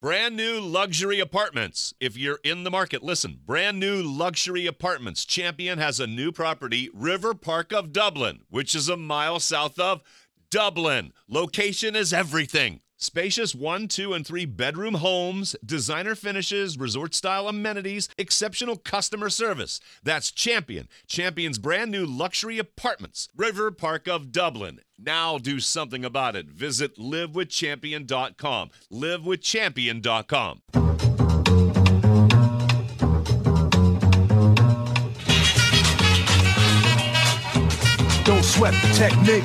Brand new luxury apartments. If you're in the market, listen. Brand new luxury apartments. Champion has a new property, River Park of Dublin, which is a mile south of Dublin. Location is everything. Spacious 1, 2, and 3 bedroom homes, designer finishes, resort-style amenities, exceptional customer service. That's Champion. Champion's brand new luxury apartments, River Park of Dublin. Now do something about it. Visit livewithchampion.com. Livewithchampion.com. Don't sweat the technique.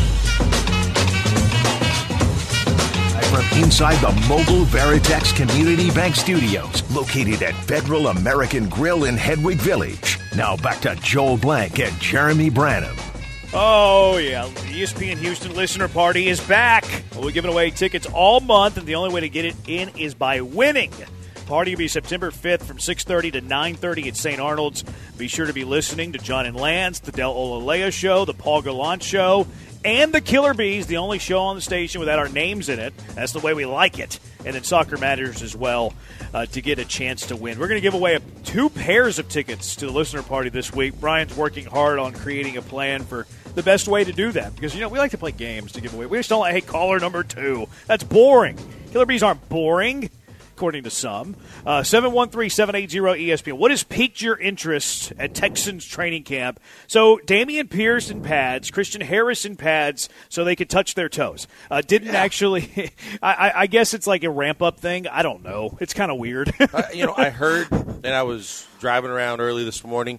From inside the mobile Veritex Community Bank Studios, located at Federal American Grill in Hedwig Village. Now back to Joel Blank and Jeremy Branham. Oh, yeah. The ESPN Houston Listener Party is back. We're giving away tickets all month, and the only way to get it in is by winning. Party will be September 5th from 6:30 to 9:30 at St. Arnold's. Be sure to be listening to John and Lance, the Del Olalea Show, the Paul Gallant Show, and the Killer Bees, the only show on the station without our names in it. That's the way we like it. And then Soccer Matters as well to get a chance to win. We're going to give away 2 pairs of tickets to the listener party this week. Brian's working hard on creating a plan for the best way to do that because, we like to play games to give away. We just don't like, hey, caller number 2. That's boring. Killer Bees aren't boring, according to some. 713-780-ESPN. What has piqued your interest at Texans training camp? So Damian Pierce in pads, Christian Harris in pads, so they could touch their toes. Actually, I guess it's like a ramp-up thing. I don't know. It's kind of weird. I heard, and I was driving around early this morning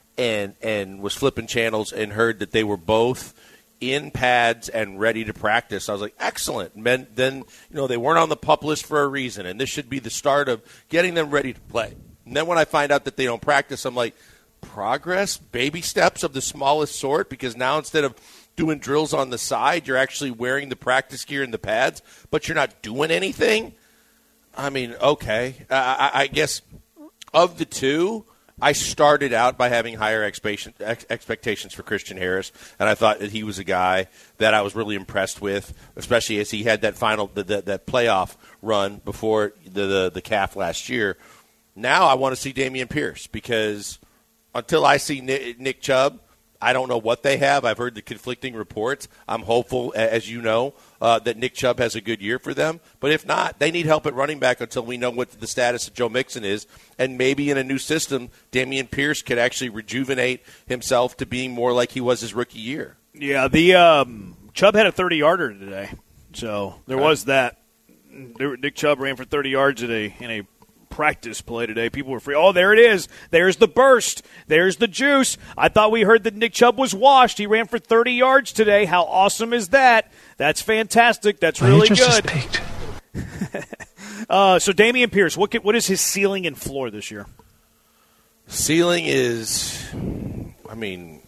and was flipping channels and heard that they were both in pads and ready to practice. I was like, excellent. And then, they weren't on the PUP list for a reason, and this should be the start of getting them ready to play. And then when I find out that they don't practice, I'm like, progress, baby steps of the smallest sort, because now instead of doing drills on the side, you're actually wearing the practice gear and the pads, but you're not doing anything? I mean, okay. I guess of the two, I started out by having higher expectations for Christian Harris, and I thought that he was a guy that I was really impressed with, especially as he had that final that playoff run before the calf last year. Now I want to see Damian Pierce, because until I see Nick Chubb, I don't know what they have. I've heard the conflicting reports. I'm hopeful, as you know, that Nick Chubb has a good year for them. But if not, they need help at running back until we know what the status of Joe Mixon is. And maybe in a new system, Damian Pierce could actually rejuvenate himself to being more like he was his rookie year. Yeah, the Chubb had a 30-yarder today. So there was that. Nick Chubb ran for 30 yards today in a practice play today. People were free. Oh, there it is. There's the burst. There's the juice. I thought we heard that Nick Chubb was washed. He ran for 30 yards today. How awesome is that? That's fantastic. That's really good. So Damian Pierce, what is his ceiling and floor this year? Ceiling is, a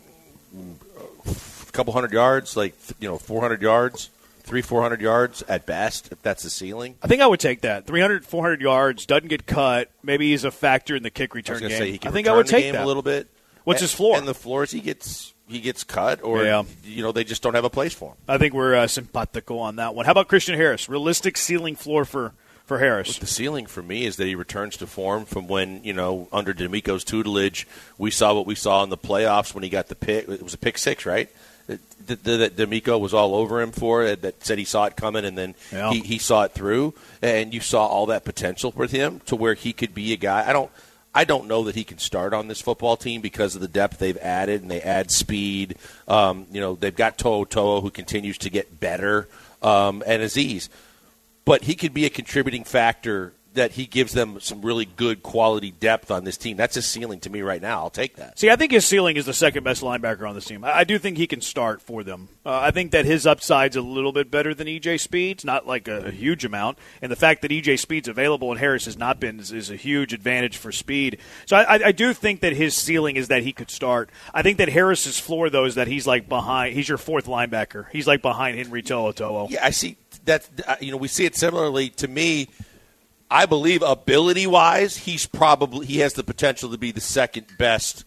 couple hundred yards, 400 yards. 300-400 yards at best, if that's the ceiling. I think I would take that. 300, 400 yards, doesn't get cut. Maybe he's a factor in the kick return game. Say he can I think I would take that a little bit. What's his floor? And the floor is he gets cut, or they just don't have a place for him. I think we're simpatico on that one. How about Christian Harris? Realistic ceiling floor for Harris. Look, the ceiling for me is that he returns to form from when, under D'Amico's tutelage, we saw what we saw in the playoffs when he got the pick. It was a pick 6, right? That D'Amico was all over him for, that said he saw it coming, and then he saw it through, and you saw all that potential with him to where he could be a guy. I don't know that he can start on this football team because of the depth they've added, and they add speed. They've got To'o, who continues to get better, and Azeez. But he could be a contributing factor that he gives them some really good quality depth on this team. That's his ceiling to me right now. I'll take that. See, I think his ceiling is the second best linebacker on this team. I do think he can start for them. I think that his upside's a little bit better than E.J. Speed's, not like a huge amount. And the fact that E.J. Speed's available and Harris has not been is a huge advantage for Speed. So I do think that his ceiling is that he could start. I think that Harris's floor, though, is that he's like behind. He's your fourth linebacker. He's like behind Henry To'o. Yeah, I see that. We see it similarly to me. I believe ability-wise, he has the potential to be the second best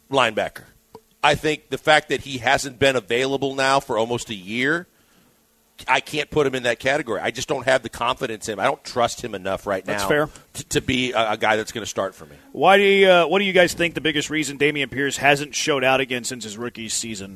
linebacker. I think the fact that he hasn't been available now for almost a year I can't put him in that category. I just don't have the confidence in him. I don't trust him enough right now. That's fair. To be a guy that's going to start for me. What do you guys think the biggest reason Dameon Pierce hasn't showed out again since his rookie season?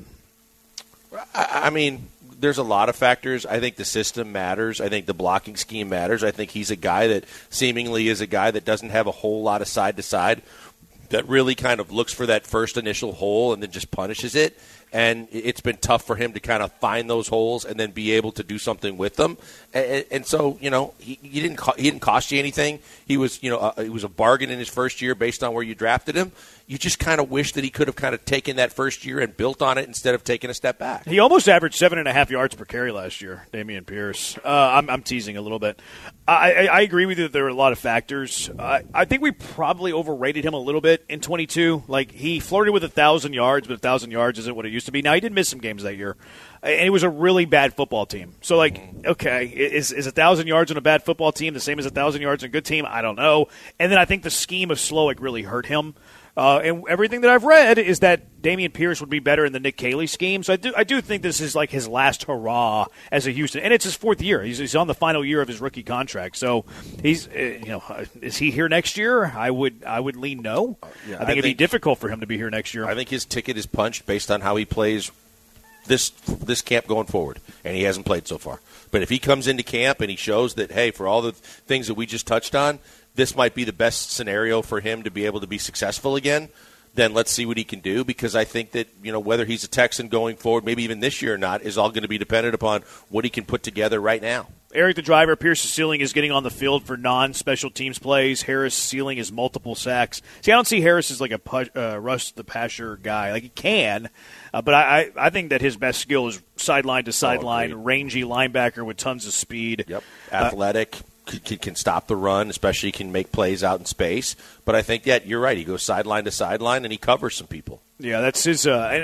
I mean, there's a lot of factors. I think the system matters. I think the blocking scheme matters. I think he's a guy that seemingly is a guy that doesn't have a whole lot of side-to-side, that really kind of looks for that first initial hole and then just punishes it. And it's been tough for him to kind of find those holes and then be able to do something with them. And so, he didn't cost you anything. He was, it was a bargain in his first year based on where you drafted him. You just kind of wish that he could have kind of taken that first year and built on it instead of taking a step back. He almost averaged 7.5 yards per carry last year, Dameon Pierce. I'm teasing a little bit. I agree with you that there are a lot of factors. I think we probably overrated him a little bit in 22. Like, he flirted with 1,000 yards, but 1,000 yards isn't what it used to be. Now, he did miss some games that year, and it was a really bad football team. So, okay, is 1,000 yards on a bad football team the same as 1,000 yards on a good team? I don't know. And then I think the scheme of Slowick really hurt him. And everything that I've read is that Dameon Pierce would be better in the Nick Caley scheme. So I do think this is like his last hurrah as a Houston. And it's his fourth year. He's on the final year of his rookie contract. So he's, is he here next year? I would lean no. I think it'd be difficult for him to be here next year. I think his ticket is punched based on how he plays this camp going forward. And he hasn't played so far. But if he comes into camp and he shows that, hey, for all the things that we just touched on, this might be the best scenario for him to be able to be successful again, then let's see what he can do, because I think that, whether he's a Texan going forward, maybe even this year or not, is all going to be dependent upon what he can put together right now. Eric the driver, Pierce's ceiling is getting on the field for non-special teams plays. Harris' ceiling is multiple sacks. See, I don't see Harris as like a Russ the Passer guy. Like, he can, but I think that his best skill is sideline to sideline, rangy linebacker with tons of speed. Yep, athletic. Can stop the run, especially can make plays out in space. But I think, you're right. He goes sideline to sideline, and he covers some people. Yeah, that's his.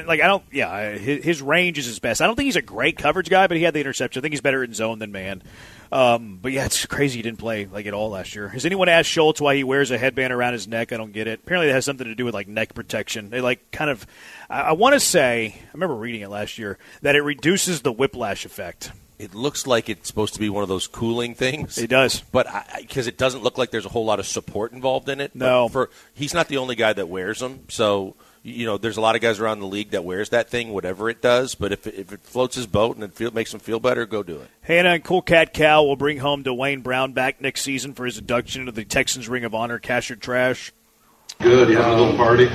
His range is his best. I don't think he's a great coverage guy, but he had the interception. I think he's better in zone than man. But it's crazy he didn't play at all last year. Has anyone asked Schultz why he wears a headband around his neck? I don't get it. Apparently, that has something to do with neck protection. They I want to say, I remember reading it last year, that it reduces the whiplash effect. It looks like it's supposed to be one of those cooling things. It does. But because it doesn't look like there's a whole lot of support involved in it. No. He's not the only guy that wears them. So, there's a lot of guys around the league that wears that thing, whatever it does. But if it floats his boat and it makes him feel better, go do it. Hannah and Cool Cat Cal will bring home Dwayne Brown back next season for his induction into the Texans Ring of Honor. Cash or trash? Good. You having a little party?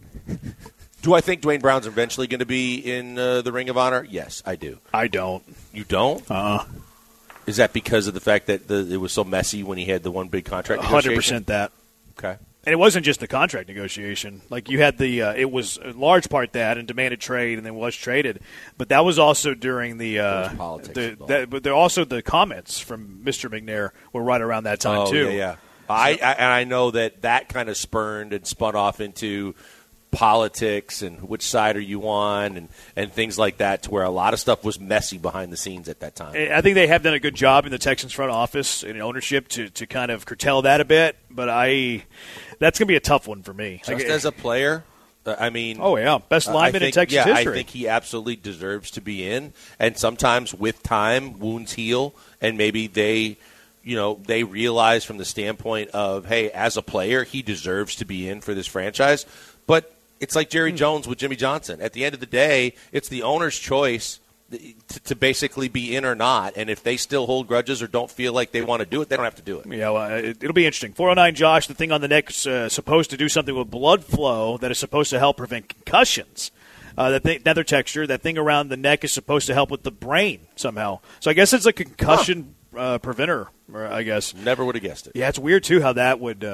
Do I think Dwayne Brown's eventually going to be in the Ring of Honor? Yes, I do. I don't. You don't? Is that because of the fact that it was so messy when he had the one big contract negotiation? 100% that. Okay. And it wasn't just the contract negotiation. You had it was in large part that and demanded trade and then was traded. But that was also during the politics. But there also the comments from Mr. McNair were right around that time, too. Yeah. I know that kind of spurned and spun off into politics and which side are you on and things like that, to where a lot of stuff was messy behind the scenes at that time. I think they have done a good job in the Texans front office and ownership to kind of curtail that a bit, but that's going to be a tough one for me. Just as a player, best lineman in Texas history. I think he absolutely deserves to be in, and sometimes with time, wounds heal, and maybe they realize from the standpoint of, hey, as a player, he deserves to be in for this franchise, but it's like Jerry Jones with Jimmy Johnson. At the end of the day, it's the owner's choice to basically be in or not. And if they still hold grudges or don't feel like they want to do it, they don't have to do it. Yeah, well, it'll be interesting. 409 Josh, the thing on the neck is supposed to do something with blood flow that is supposed to help prevent concussions. Another texture, that thing around the neck is supposed to help with the brain somehow. So I guess it's a concussion preventer, I guess. Never would have guessed it. Yeah, it's weird, too, how that would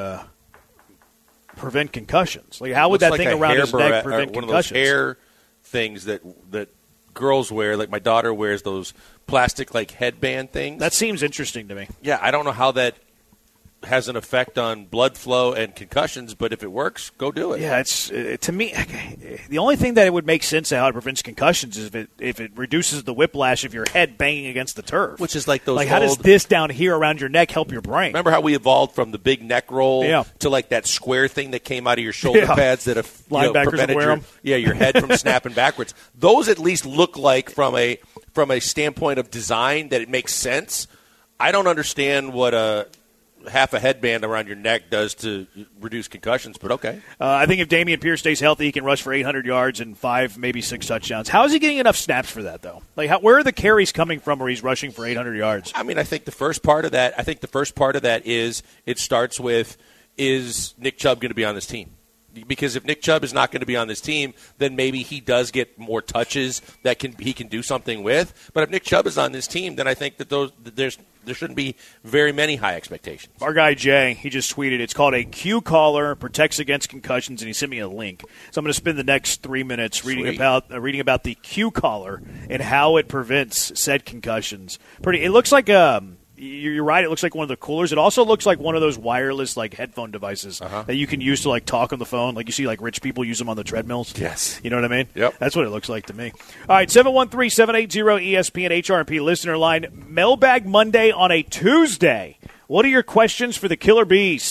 prevent concussions. How would that thing around his neck prevent concussions? One of those hair things that girls wear, like my daughter wears those plastic headband things. That seems interesting to me. Yeah, I don't know how that has an effect on blood flow and concussions, but if it works, go do it. Yeah, it's to me the only thing that it would make sense how it prevents concussions is if it reduces the whiplash of your head banging against the turf. Which is like those how does this down here around your neck help your brain? Remember how we evolved from the big neck roll to that square thing that came out of your shoulder pads that have linebackers prevented wear them. your head from snapping backwards. Those at least look like from a from a standpoint of design that it makes sense. I don't understand what a half a headband around your neck does to reduce concussions, but okay. I think if Dameon Pierce stays healthy, he can rush for 800 yards and 5, maybe 6 touchdowns. How is he getting enough snaps for that, though? Like, where are the carries coming from where he's rushing for 800 yards? I mean, I think the first part of that is it starts with, is Nick Chubb going to be on this team? Because if Nick Chubb is not going to be on this team, then maybe he does get more touches that he can do something with. But if Nick Chubb is on this team, then I think that there shouldn't be very many high expectations. Our guy Jay, he just tweeted, it's called a Q collar, protects against concussions, and he sent me a link. So I'm going to spend the next 3 minutes reading about the Q collar and how it prevents said concussions. It looks like you're right. It looks like one of the coolers. It also looks like one of those wireless headphone devices that you can use to talk on the phone. Like you see rich people use them on the treadmills. Yes. You know what I mean? Yep. That's what it looks like to me. All right, 713-780-ESPN HRP listener line. Mailbag Monday on a Tuesday. What are your questions for the Killer Bees?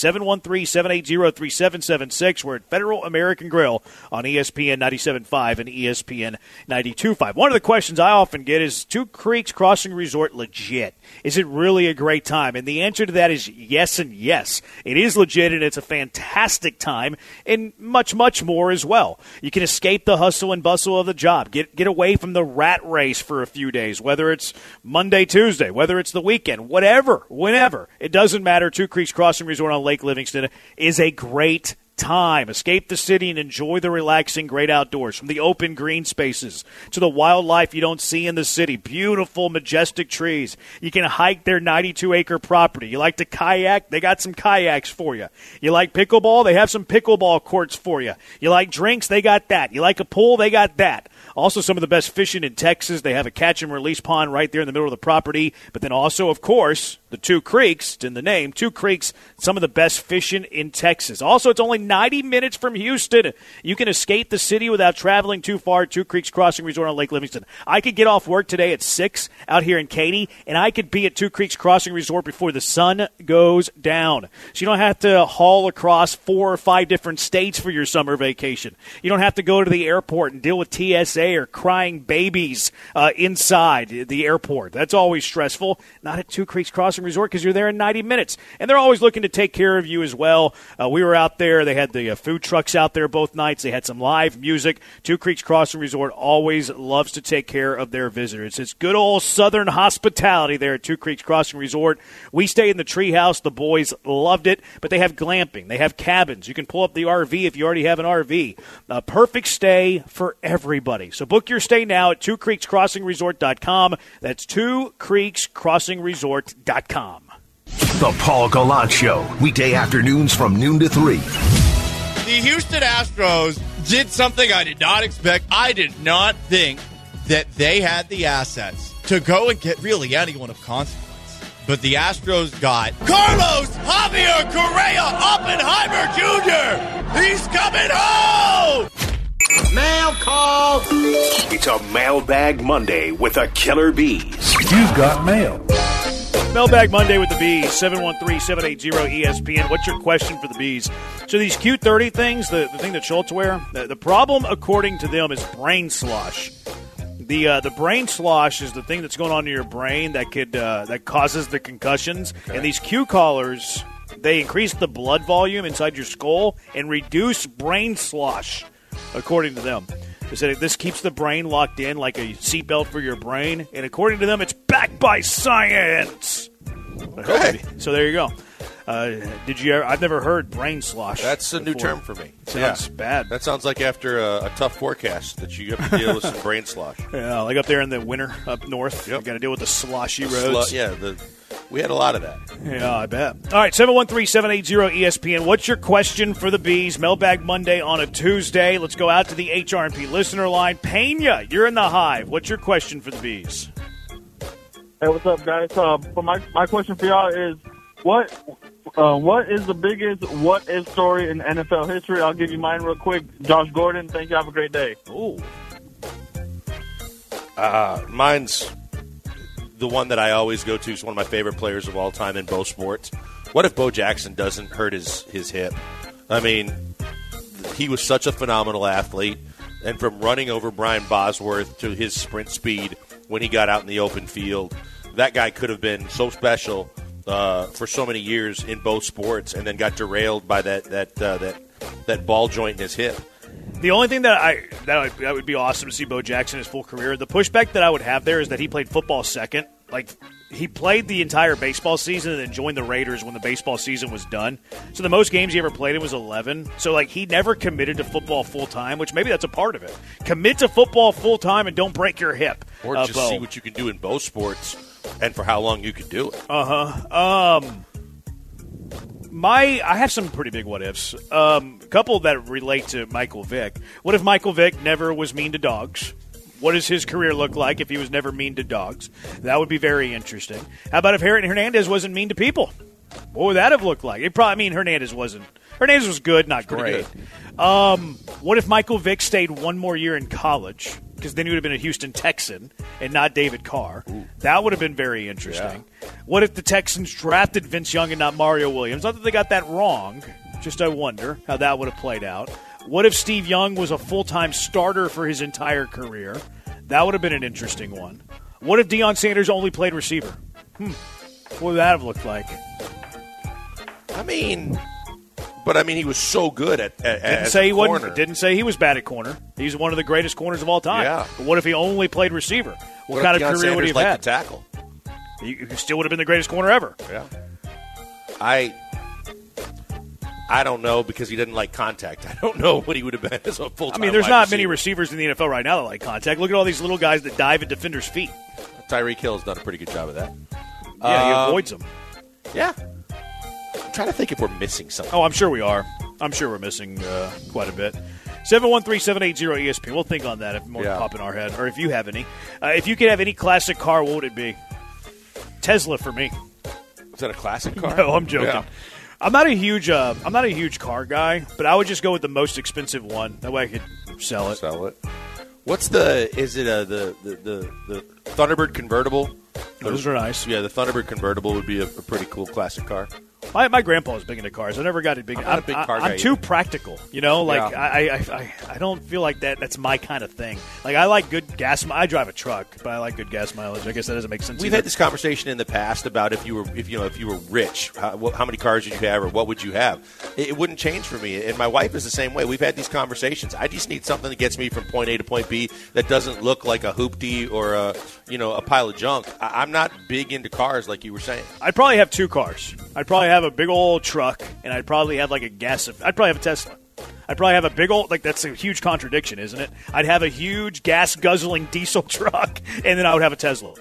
713-780-3776. We're at Federal American Grill on ESPN 97.5 and ESPN 92.5. One of the questions I often get is, Two Creeks Crossing Resort legit? Is it really a great time? And the answer to that is yes and yes. It is legit, and it's a fantastic time, and much, much more as well. You can escape the hustle and bustle of the job. Get away from the rat race for a few days, whether it's Monday, Tuesday, whether it's the weekend, whatever, whenever. It doesn't matter. Two Creeks Crossing Resort on Lake Livingston is a great time. Escape the city and enjoy the relaxing great outdoors, from the open green spaces to the wildlife you don't see in the city. Beautiful, majestic trees. You can hike their 92-acre property. You like to kayak? They got some kayaks for you. You like pickleball? They have some pickleball courts for you. You like drinks? They got that. You like a pool? They got that. Also, some of the best fishing in Texas. They have a catch-and-release pond right there in the middle of the property. But then also, of course, the Two Creeks, it's in the name, Two Creeks, some of the best fishing in Texas. Also, it's only 90 minutes from Houston. You can escape the city without traveling too far. Two Creeks Crossing Resort on Lake Livingston. I could get off work today at 6 out here in Katy, and I could be at Two Creeks Crossing Resort before the sun goes down. So you don't have to haul across 4 or 5 different states for your summer vacation. You don't have to go to the airport and deal with TSA or crying babies inside the airport. That's always stressful. Not at Two Creeks Crossing Resort, because you're there in 90 minutes. And they're always looking to take care of you as well. We were out there. They had the food trucks out there both nights. They had some live music. Two Creeks Crossing Resort always loves to take care of their visitors. It's good old Southern hospitality there at Two Creeks Crossing Resort. We stayed in the treehouse. The boys loved it. But they have glamping. They have cabins. You can pull up the RV if you already have an RV. A perfect stay for everybody. So book your stay now at twocreekscrossingresort.com. That's twocreekscrossingresort.com. The Paul Gallant Show, weekday afternoons from noon to 3. The Houston Astros did something I did not expect. I did not think that they had the assets to go and get really anyone of consequence. But the Astros got Carlos Javier Correa Oppenheimer Jr. He's coming home! Mail call. It's a Mailbag Monday with the Killer Bees. You've got mail. Mailbag Monday with the Bees, 713-780-ESPN. What's your question for the Bees? So these Q30 things, the thing that Schultz wear, the problem, according to them, is brain slosh. The brain slosh is the thing that's going on in your brain that causes the concussions. Okay. And these Q collars, they increase the blood volume inside your skull and reduce brain slosh, according to them. They said this keeps the brain locked in like a seatbelt for your brain, and according to them, it's backed by science. Okay. So there you go. Did you ever, I've never heard brain slosh. That's a new term for me. Sounds bad. That sounds like after a tough forecast that you have to deal with some brain slosh. Yeah, like up there in the winter up north. Yep. You got to deal with the sloshy roads. We had a lot of that. Yeah, I bet. All right, 713-780-ESPN. What's your question for the Bees? Mailbag Monday on a Tuesday. Let's go out to the HRP listener line. Pena, you're in the Hive. What's your question for the Bees? Hey, what's up, guys? For my question for y'all is, what is the biggest what-if story in NFL history? I'll give you mine real quick. Josh Gordon, thank you. Have a great day. Ooh. Mine's the one that I always go to. Is one of my favorite players of all time in both sports. What if Bo Jackson doesn't hurt his hip? I mean, he was such a phenomenal athlete, and from running over Brian Bosworth to his sprint speed when he got out in the open field. That guy could have been so special for so many years in both sports, and then got derailed by that ball joint in his hip. The only thing that would be awesome to see Bo Jackson his full career. The pushback that I would have there is that he played football second. Like, he played the entire baseball season and then joined the Raiders when the baseball season was done. So the most games he ever played in was 11. So, like, he never committed to football full time, which maybe that's a part of it. Commit to football full time and don't break your hip. Or just see what you can do in both sports and for how long you can do it. I have some pretty big what ifs. A couple that relate to Michael Vick. What if Michael Vick never was mean to dogs? What does his career look like if he was never mean to dogs? That would be very interesting. How about if Hernandez wasn't mean to people? What would that have looked like? Hernandez wasn't. Hernandez was good, not great. What if Michael Vick stayed one more year in college? Because then he would have been a Houston Texan and not David Carr. Ooh. That would have been very interesting. Yeah. What if the Texans drafted Vince Young and not Mario Williams? Not that they got that wrong. Just I wonder how that would have played out. What if Steve Young was a full-time starter for his entire career? That would have been an interesting one. What if Deion Sanders only played receiver? What would that have looked like? He was so good at corner. Didn't say he was bad at corner. He's one of the greatest corners of all time. Yeah. But what if he only played receiver? What kind of career Sanders would he have had? To tackle? He still would have been the greatest corner ever. Yeah. I don't know because he didn't like contact. I don't know what he would have been as a full-time there's not receiver. many receivers in the NFL right now that like contact. Look at all these little guys that dive at defenders' feet. Tyreek Hill's done a pretty good job of that. Yeah, he avoids them. Yeah. I'm trying to think if we're missing something. Oh, I'm sure we are. I'm sure we're missing quite a bit. 713-780-ESPN. We'll think on that if more pop in our head, or if you have any. If you could have any classic car, what would it be? Tesla for me. Is that a classic car? No, I'm joking. Yeah. I'm not a huge car guy, but I would just go with the most expensive one. That way I could sell it. What's the Thunderbird convertible? Those are nice. Yeah, the Thunderbird convertible would be a pretty cool classic car. My grandpa was big into cars. I never got a big. I'm not a big car guy I'm too either. practical, I don't feel like that's my kind of thing. Like I like good gas. I drive a truck, but I like good gas mileage. I guess that doesn't make sense. We've had this conversation in the past about if you were rich, how many cars did you have, or what would you have? It wouldn't change for me, and my wife is the same way. We've had these conversations. I just need something that gets me from point A to point B that doesn't look like a hoopty or a pile of junk. I'm not big into cars like you were saying. I'd probably have two cars. I'd probably have a big old truck, and I'd probably have like I'd probably have a Tesla. I'd probably have a big old, that's a huge contradiction, isn't it? I'd have a huge gas-guzzling diesel truck, and then I would have a Tesla.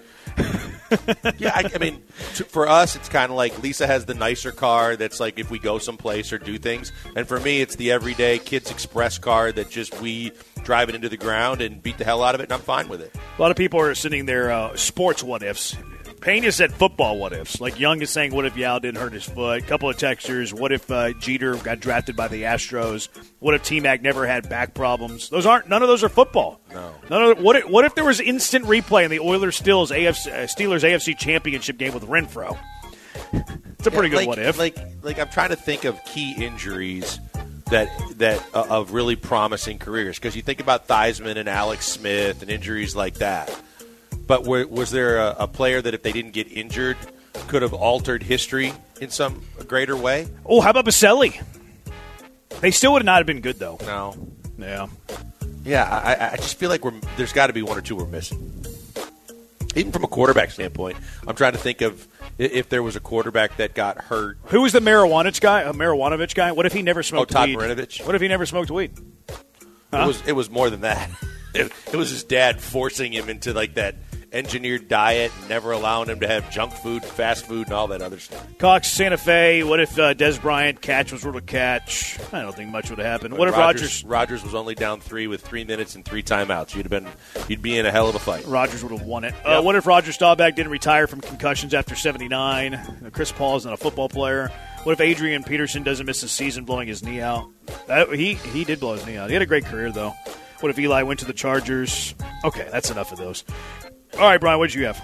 Yeah, for us, it's kind of like Lisa has the nicer car that's like if we go someplace or do things. And for me, it's the everyday Kids Express car that just we drive it into the ground and beat the hell out of it, and I'm fine with it. A lot of people are sending their sports what-ifs. Pena said football what-ifs. Like Young is saying, what if Yao didn't hurt his foot? A couple of textures. What if Jeter got drafted by the Astros? What if T-Mac never had back problems? None of those are football. No. What if there was instant replay in the Oilers-Steelers AFC Championship game with Renfro? It's a pretty good what-if. Like I'm trying to think of key injuries that of really promising careers, because you think about Theismann and Alex Smith and injuries like that. But was there a player that if they didn't get injured could have altered history in some greater way? Oh, how about Baselli? They still would not have been good, though. No. Yeah. Yeah, I just feel like there's got to be one or two we're missing. Even from a quarterback standpoint, I'm trying to think of if there was a quarterback that got hurt. Who was the Marijuanovich guy? What if he never smoked Todd weed? Marinovich. What if he never smoked weed? Huh? It was more than that. It was his dad forcing him into like that engineered diet, and never allowing him to have junk food, fast food, and all that other stuff. Cox, Santa Fe. What if Des Bryant catch was ruled a catch? I don't think much would have happened. What if Rodgers was only down 3 with 3 minutes and 3 timeouts? You'd be in a hell of a fight. Rodgers would have won it. Yep. What if Roger Staubach didn't retire from concussions after 79? Chris Paul is not a football player. What if Adrian Peterson doesn't miss a season blowing his knee out? He did blow his knee out. He had a great career, though. What if Eli went to the Chargers? Okay, that's enough of those. All right, Brian, what did you have?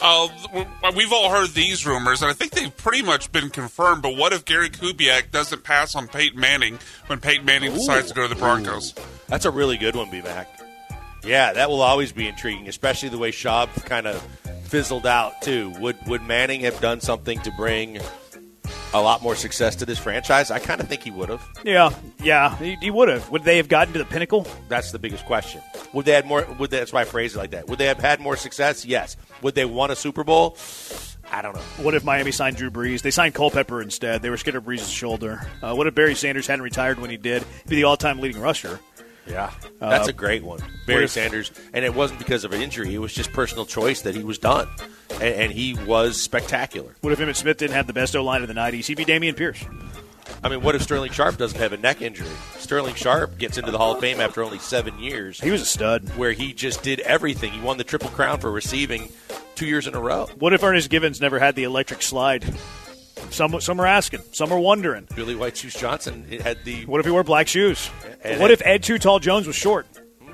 We've all heard these rumors, and I think they've pretty much been confirmed, but what if Gary Kubiak doesn't pass on Peyton Manning when Peyton Manning decides to go to the Broncos? That's a really good one, B-Mac. Yeah, that will always be intriguing, especially the way Schaub kind of fizzled out, too. Would Manning have done something to bring a lot more success to this franchise? I kind of think he would have. Yeah, he would have. Would they have gotten to the pinnacle? That's the biggest question. Would they have more? That's why I phrase it like that. Would they have had more success? Yes. Would they won a Super Bowl? I don't know. What if Miami signed Drew Brees? They signed Culpepper instead. They were scared of Brees' shoulder. What if Barry Sanders hadn't retired when he did? He'd be the all-time leading rusher. Yeah, that's a great one. Barry Sanders, and it wasn't because of an injury. It was just personal choice that he was done, and he was spectacular. What if Emmitt Smith didn't have the best O-line of the 90s? He'd be Damian Pierce. I mean, what if Sterling Sharp doesn't have a neck injury? Sterling Sharp gets into the Hall of Fame after only 7 years. He was a stud. Where he just did everything. He won the Triple Crown for receiving 2 years in a row. What if Ernest Givens never had the electric slide? Some are asking. Some are wondering. Billy White Shoes Johnson had the... What if he wore black shoes? What if Ed Too Tall Jones was short?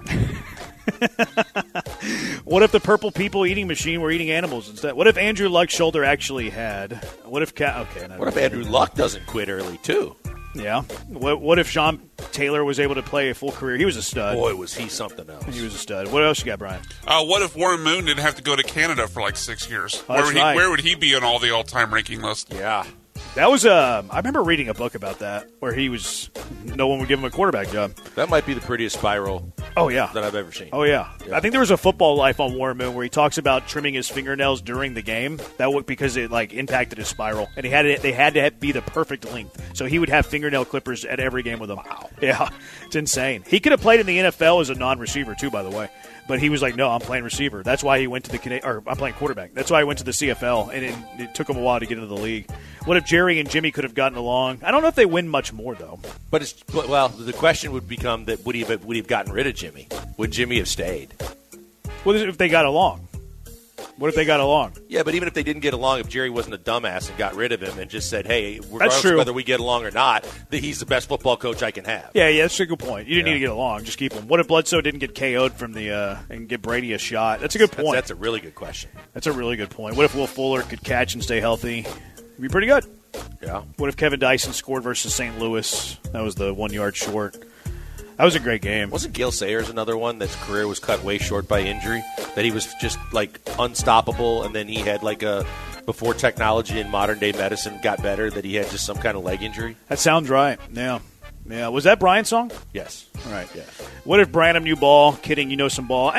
What if the purple people eating machine were eating animals instead? What if Andrew Luck's shoulder actually had? What if What if Andrew Luck doesn't quit early too? Yeah. What if Sean Taylor was able to play a full career? He was a stud. Boy, was he something else. He was a stud. What else you got, Brian? What if Warren Moon didn't have to go to Canada for like 6 years? Oh, Where would he be on all the all-time ranking lists? Yeah. That was I remember reading a book about that where no one would give him a quarterback job. That might be the prettiest spiral. Oh yeah, that I've ever seen. Oh yeah. I think there was a Football Life on Warren Moon where he talks about trimming his fingernails during the game. That was because it impacted his spiral, and they had to be the perfect length. So he would have fingernail clippers at every game with him. Wow. Yeah, it's insane. He could have played in the NFL as a non-receiver too, by the way. But he was like, no, I'm playing receiver. That's why he went to I'm playing quarterback. That's why he went to the CFL, and it took him a while to get into the league. What if Jerry and Jimmy could have gotten along? I don't know if they win much more, though. But the question would become that would he have gotten rid of Jimmy? Would Jimmy have stayed? What if they got along? What if they got along? Yeah, but even if they didn't get along, if Jerry wasn't a dumbass and got rid of him and just said, hey, regardless of whether we get along or not, that he's the best football coach I can have. Yeah, that's a good point. You didn't need to get along. Just keep him. What if Bledsoe didn't get KO'd from and give Brady a shot? That's a good point. That's a really good question. That's a really good point. What if Will Fuller could catch and stay healthy? It'd be pretty good. Yeah. What if Kevin Dyson scored versus St. Louis? That was the 1 yard short. That was a great game. Wasn't Gale Sayers another one that's career was cut way short by injury? That he was just unstoppable, and then he had before technology and modern day medicine got better, that he had just some kind of leg injury? That sounds right. Yeah. Yeah. Was that Brian's song? Yes. All right. Yeah. What if Branham knew ball? Kidding, you know some ball.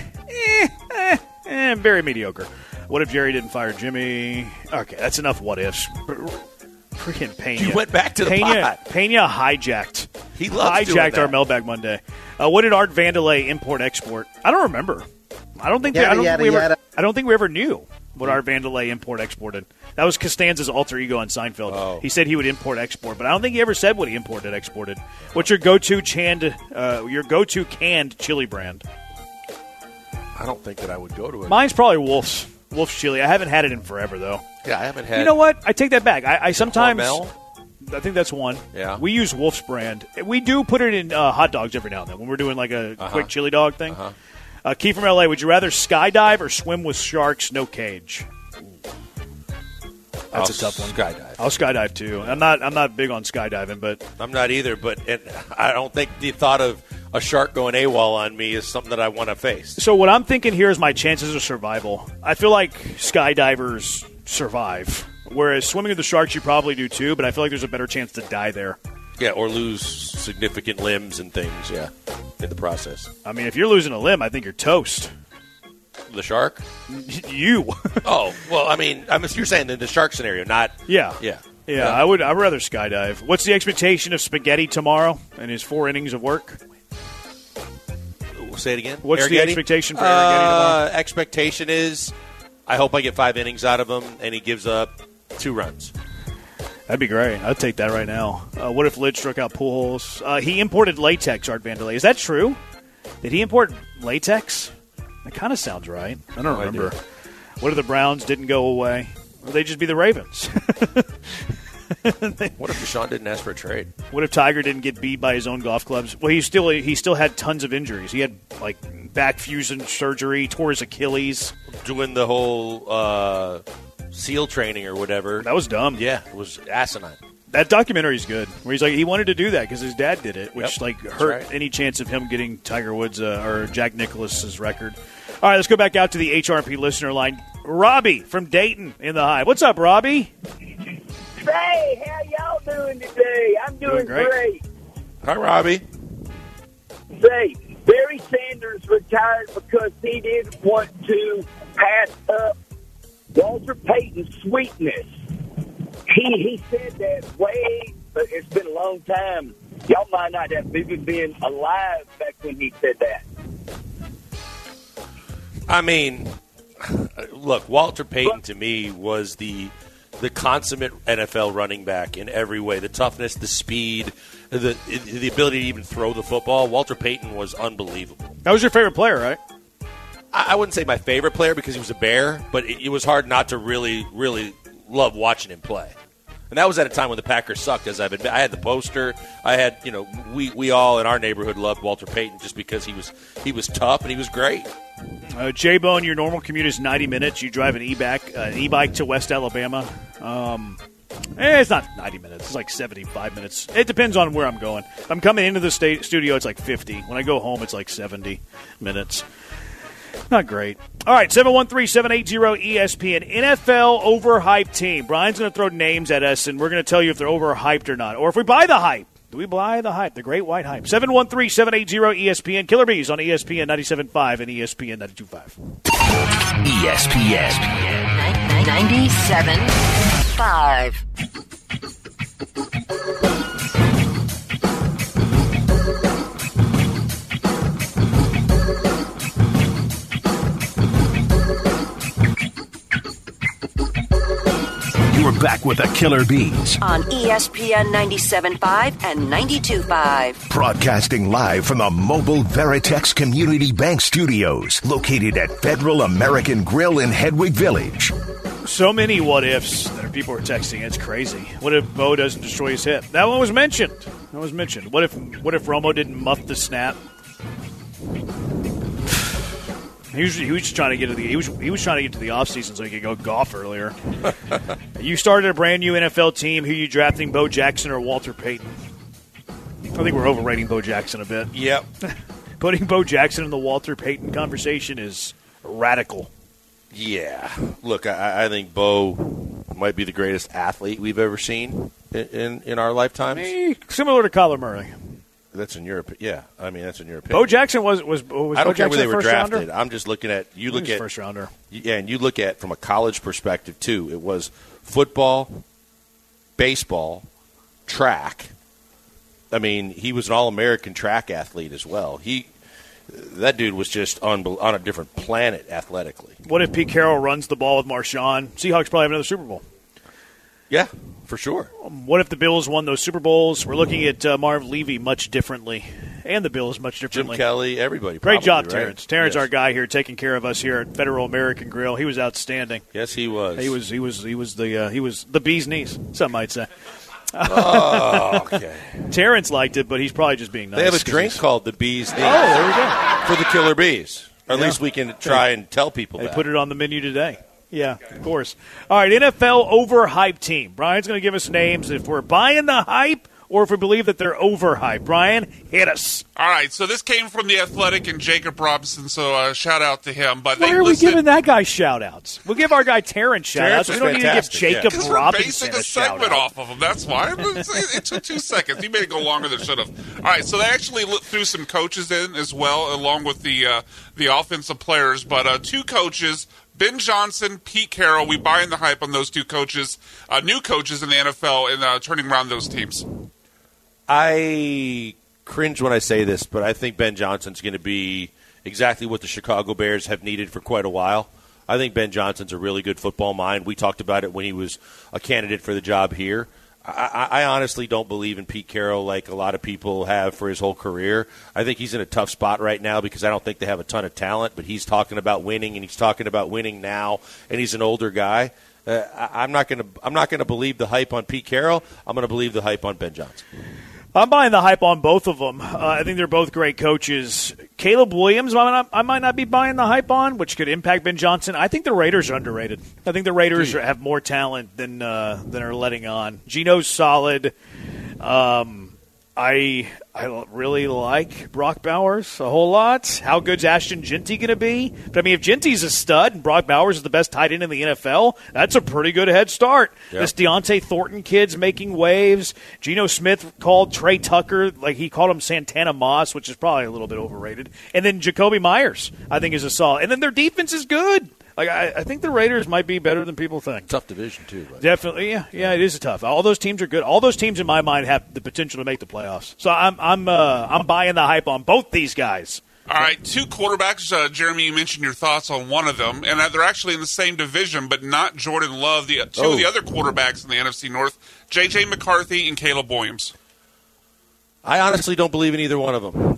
Very mediocre. What if Jerry didn't fire Jimmy? Okay, that's enough what ifs. Freaking Pena. You went back to the pot. Pena hijacked. He loves doing that. Our Mailbag Monday. What did Art Vandelay import-export? I don't remember. I don't think we ever knew what Art Vandelay import-exported. That was Costanza's alter ego on Seinfeld. Oh. He said he would import-export, but I don't think he ever said what he imported-exported. What's your go-to canned chili brand? I don't think that I would go to it. Mine's probably Wolf's chili. I haven't had it in forever, though. Yeah, I haven't had. You know what? I take that back. I sometimes. Hormel? I think that's one. Yeah. We use Wolf's brand. We do put it in hot dogs every now and then when we're doing a quick chili dog thing. Key from LA, would you rather skydive or swim with sharks, no cage? That's a tough one. Skydive. I'll skydive too. I'm not big on skydiving, but I'm not either. But I don't think the thought of a shark going AWOL on me is something that I want to face. So what I'm thinking here is my chances of survival. I feel like skydivers survive, whereas swimming with the sharks you probably do too. But I feel like there's a better chance to die there. Yeah, or lose significant limbs and things. Yeah, in the process. I mean, if you're losing a limb, I think you're toast. The shark? You. Oh, well, I mean, you're saying the shark scenario, not... Yeah. Yeah. Yeah, I'd rather skydive. What's the expectation of Spaghetti tomorrow and his 4 innings of work? Say it again. What's the expectation for Arrighetti tomorrow? Expectation is I hope I get 5 innings out of him, and he gives up 2 runs. That'd be great. I'd take that right now. What if Lid struck out Pujols? He imported latex, Art Vandelay. Is that true? Did he import latex? That kind of sounds right. I don't remember. What if the Browns didn't go away? Will they just be the Ravens? What if Deshaun didn't ask for a trade? What if Tiger didn't get beat by his own golf clubs? Well, he still had tons of injuries. He had back fusion surgery, tore his Achilles. Doing the whole SEAL training or whatever. That was dumb. Yeah, it was asinine. That documentary is good. Where he's like, he wanted to do that because his dad did it, which hurt right. any chance of him getting Tiger Woods or Jack Nicklaus's record. All right, let's go back out to the HRP listener line. Robbie from Dayton in the Hive. What's up, Robbie? Hey, how y'all doing today? I'm doing great. Hi, Robbie. Say, Barry Sanders retired because he didn't want to pass up Walter Payton's sweetness. He said that but it's been a long time. Y'all might not have even been alive back when he said that. I mean, look, Walter Payton to me was the consummate NFL running back in every way. The toughness, the speed, the ability to even throw the football. Walter Payton was unbelievable. That was your favorite player, right? I wouldn't say my favorite player because he was a Bear, but it was hard not to really, really love watching him play. And that was at a time when the Packers sucked, as I've admitted. I had the poster. I had, we all in our neighborhood loved Walter Payton just because he was tough and he was great. J-Bone, your normal commute is 90 minutes. You drive an e-bike to West Alabama. It's not 90 minutes. It's like 75 minutes. It depends on where I'm going. If I'm coming into the studio, it's like 50. When I go home, it's like 70 minutes. Not great. All right, 713-780-ESPN. NFL overhyped team. Brian's going to throw names at us, and we're going to tell you if they're overhyped or not. Or if we buy the hype. Do we buy the hype? The great white hype. 713-780-ESPN. Killer Bees on ESPN 97.5 and ESPN 92.5. ESPN 97.5. We're back with the Killer Bees On ESPN 97.5 and 92.5. Broadcasting live from the Mobile Veritex Community Bank Studios, located at Federal American Grill in Hedwig Village. So many what-ifs that people are texting. It's crazy. What if Bo doesn't destroy his hip? That one was mentioned. What if Romo didn't muff the snap? He was trying to get to the he was trying to get to the offseason so he could go golf earlier. You started a brand new NFL team. Who are you drafting, Bo Jackson or Walter Payton? I think we're overrating Bo Jackson a bit. Yep. Putting Bo Jackson in the Walter Payton conversation is radical. Yeah. Look, I think Bo might be the greatest athlete we've ever seen in our lifetimes. Similar to Kyler Murray. That's in Europe. Yeah, I mean that's in your opinion. Bo Jackson was I don't Bo care Jackson where they were drafted. rounder? I'm just looking at First rounder. Yeah, and you look at from a college perspective too. It was football, baseball, track. I mean, he was an All-American track athlete as well. That dude was just on a different planet athletically. What if Pete Carroll runs the ball with Marshawn? Seahawks probably have another Super Bowl. Yeah, for sure. What if the Bills won those Super Bowls? We're looking at Marv Levy much differently, and the Bills much differently. Jim Kelly, everybody. Great probably, job, right? Terrence. Terrence, our guy here, taking care of us here at Federal American Grill. He was outstanding. Yes, he was. He was the bee's knees. Some might say. Oh, okay. Terrence liked it, but he's probably just being nice. They have a drink called the Bee's Knees. Oh, there we go. For the Killer Bees. Or at least we can try and tell people They that. put it on the menu today. Yeah, of course. All right, NFL overhyped team. Brian's going to give us names if we're buying the hype or if we believe that they're overhyped. Brian, hit us. All right, so this came from The Athletic and Jacob Robinson, so shout out to him. But Why are we giving that guy shout-outs? We'll give our guy Terrence shout-outs. We don't need to give Jacob Because we're Robinson basing a segment off of him. That's why. It took 2 seconds. He made it go longer than it should have. All right, so they actually threw some coaches in as well, along with the offensive players. But two coaches, Ben Johnson, Pete Carroll, we buy in the hype on those two coaches, new coaches in the NFL, and turning around those teams. I cringe when I say this, but I think Ben Johnson's going to be exactly what the Chicago Bears have needed for quite a while. I think Ben Johnson's a really good football mind. We talked about it when he was a candidate for the job here. I honestly don't believe in Pete Carroll like a lot of people have for his whole career. I think he's in a tough spot right now because I don't think they have a ton of talent, but he's talking about winning, and he's talking about winning now, and he's an older guy. I'm not going to believe the hype on Pete Carroll. I'm going to believe the hype on Ben Johnson. I'm buying the hype on both of them. I think they're both great coaches. Caleb Williams, I might not be buying the hype on, which could impact Ben Johnson. I think the Raiders are underrated. I think the Raiders have more talent than are letting on. Geno's solid. I really like Brock Bowers a whole lot. How good's Ashton Jeanty going to be? But, I mean, if Jeanty's a stud and Brock Bowers is the best tight end in the NFL, that's a pretty good head start. Yep. This Deontay Thornton kid's making waves. Geno Smith called Trey Tucker, like he called him Santana Moss, which is probably a little bit overrated. And then Jacoby Myers, I think, is a solid. And then their defense is good. Like I think the Raiders might be better than people think. Tough division, too. But. Definitely, yeah, it is tough. All those teams are good. All those teams, in my mind, have the potential to make the playoffs. So I'm buying the hype on both these guys. All right, two quarterbacks. Jeremy, you mentioned your thoughts on one of them, and they're actually in the same division, but not Jordan Love. Two of the other quarterbacks in the NFC North, J.J. McCarthy and Caleb Williams. I honestly don't believe in either one of them.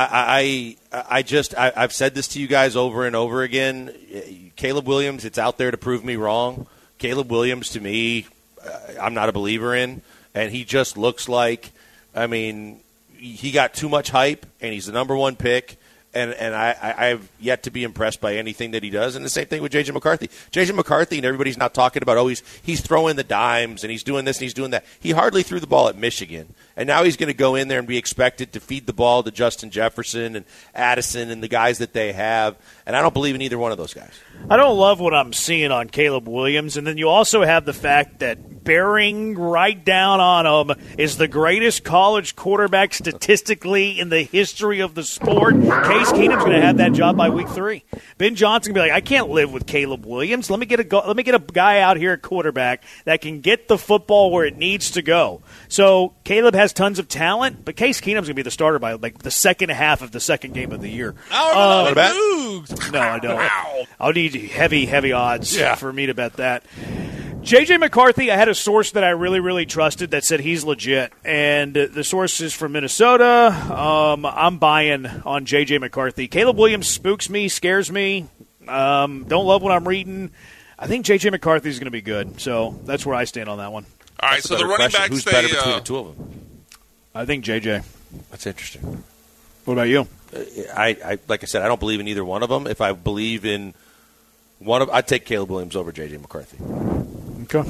I've said this to you guys over and over again. Caleb Williams, it's out there to prove me wrong. Caleb Williams, to me, I'm not a believer in, and he just looks like, he got too much hype, and he's the number one pick. And I've yet to be impressed by anything that he does. And the same thing with J.J. McCarthy. J.J. McCarthy, and everybody's not talking about, he's throwing the dimes and he's doing this and he's doing that. He hardly threw the ball at Michigan. And now he's going to go in there and be expected to feed the ball to Justin Jefferson and Addison and the guys that they have. And I don't believe in either one of those guys. I don't love what I'm seeing on Caleb Williams. And then you also have the fact that bearing right down on him is the greatest college quarterback statistically in the history of the sport. Case Keenum's going to have that job by week 3. Ben Johnson will be like, I can't live with Caleb Williams. Let me get a guy out here at quarterback that can get the football where it needs to go. So Caleb has tons of talent, but Case Keenum's going to be the starter by like the second half of the second game of the year. No, I don't. Wow. I'll need heavy odds for me to bet that. J.J. McCarthy, I had a source that I really, really trusted that said he's legit, and the source is from Minnesota. I'm buying on J.J. McCarthy. Caleb Williams spooks me, scares me. Don't love what I'm reading. I think J.J. McCarthy is going to be good, so that's where I stand on that one. All right, so the running backs, who's better between the two of them? I think J.J. That's interesting. What about you? I like I said, I don't believe in either one of them. If I believe in one of, I'd take Caleb Williams over J.J. McCarthy. Okay.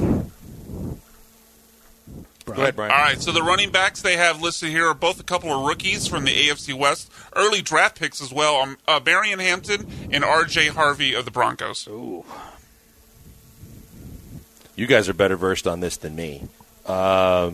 Go ahead, Brian. All right, so the running backs they have listed here are both a couple of rookies from the AFC West, early draft picks as well, Barian Hampton and R.J. Harvey of the Broncos. Ooh. You guys are better versed on this than me. I'll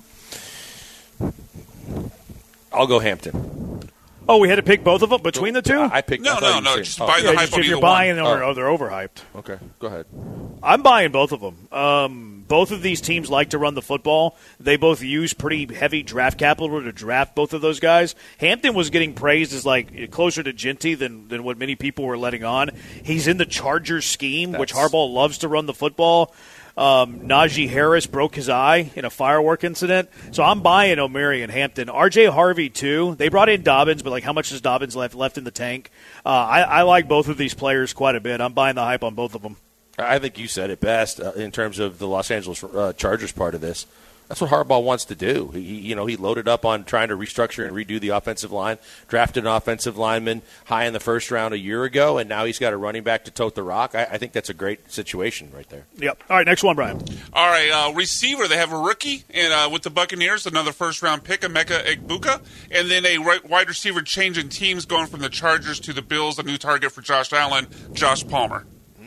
go Hampton. Oh, we had to pick both of them between the two? I picked. No. Just buy the hype on if you're either buying one. or they're overhyped. Okay, go ahead. I'm buying both of them. Both of these teams like to run the football. They both use pretty heavy draft capital to draft both of those guys. Hampton was getting praised as like closer to Jeanty than what many people were letting on. He's in the Chargers scheme, which Harbaugh loves to run the football. Najee Harris broke his eye in a firework incident. So I'm buying O'Mary and Hampton. R.J. Harvey, too. They brought in Dobbins, but like how much is Dobbins left in the tank? I like both of these players quite a bit. I'm buying the hype on both of them. I think you said it best in terms of the Los Angeles Chargers part of this. That's what Harbaugh wants to do. He loaded up on trying to restructure and redo the offensive line, drafted an offensive lineman high in the first round a year ago, and now he's got a running back to tote the rock. I think that's a great situation right there. Yep. All right, next one, Brian. All right, receiver, they have a rookie and with the Buccaneers, another first-round pick, Emeka Egbuka, and then a wide receiver changing teams going from the Chargers to the Bills, a new target for Josh Allen, Josh Palmer.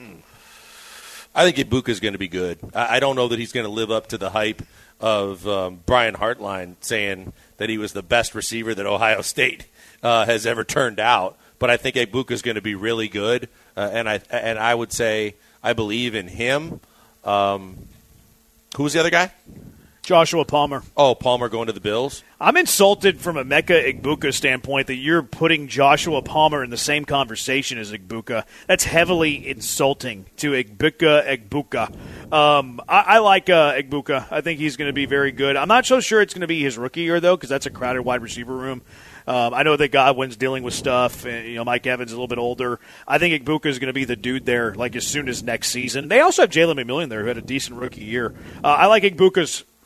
I think Egbuka is going to be good. I don't know that he's going to live up to the hype of Brian Hartline saying that he was the best receiver that Ohio State has ever turned out. But I think Egbuka is going to be really good, and I would say I believe in him. Who was the other guy? Joshua Palmer. Oh, Palmer going to the Bills? I'm insulted from a Emeka Egbuka standpoint that you're putting Joshua Palmer in the same conversation as Egbuka. That's heavily insulting to Egbuka. I like Egbuka. I think he's going to be very good. I'm not so sure it's going to be his rookie year, though, because that's a crowded wide receiver room. I know that Godwin's dealing with stuff. And, Mike Evans is a little bit older. I think Egbuka is going to be the dude there, like as soon as next season. They also have Jalen McMillan there, who had a decent rookie year. I like Egbuka's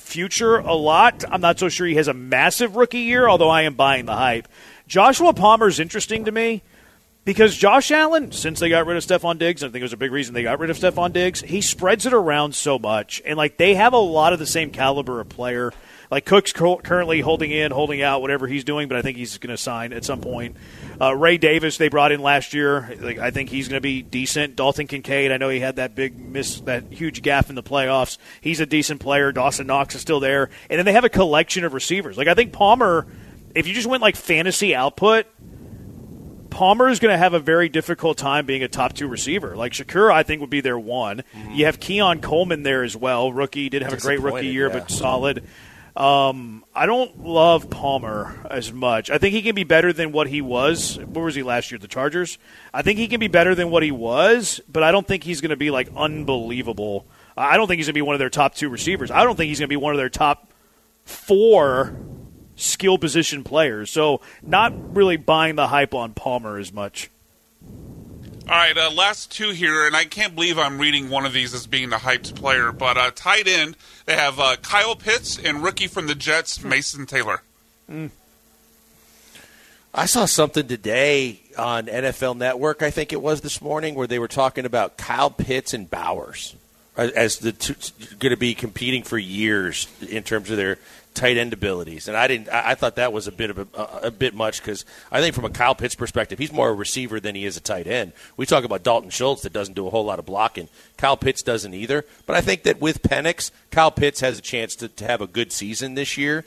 future a lot. I'm not so sure he has a massive rookie year, although I am buying the hype. Joshua Palmer is interesting to me because Josh Allen, since they got rid of Stephon Diggs, and I think it was a big reason they got rid of Stephon Diggs, he spreads it around so much. And, like, they have a lot of the same caliber of player. Like, Cook's currently holding in, holding out, whatever he's doing, but I think he's going to sign at some point. Ray Davis they brought in last year. Like, I think he's going to be decent. Dalton Kincaid, I know he had that big miss, that huge gaffe in the playoffs. He's a decent player. Dawson Knox is still there. And then they have a collection of receivers. Like, I think Palmer, if you just went, like, fantasy output, Palmer is going to have a very difficult time being a top 2 receiver. Like, Shakur, I think, would be their one. Mm-hmm. You have Keon Coleman there as well. Rookie, did have a great rookie year, but solid. I don't love Palmer as much. I think he can be better than what he was. Where was he last year? The Chargers? I think he can be better than what he was, but I don't think he's going to be, like, unbelievable. I don't think he's going to be one of their top 2 receivers. I don't think he's going to be one of their top 4 skill position players. So not really buying the hype on Palmer as much. All right, last 2 here, and I can't believe I'm reading one of these as being the hyped player, but tight end, they have Kyle Pitts and rookie from the Jets, Mason Taylor. I saw something today on NFL Network, I think it was this morning, where they were talking about Kyle Pitts and Bowers as the two going to be competing for years in terms of their tight end abilities, and I thought that was a bit much because I think from a Kyle Pitts perspective, he's more a receiver than he is a tight end. We talk about Dalton Schultz that doesn't do a whole lot of blocking. Kyle Pitts doesn't either. But I think that with Penix, Kyle Pitts has a chance to have a good season this year.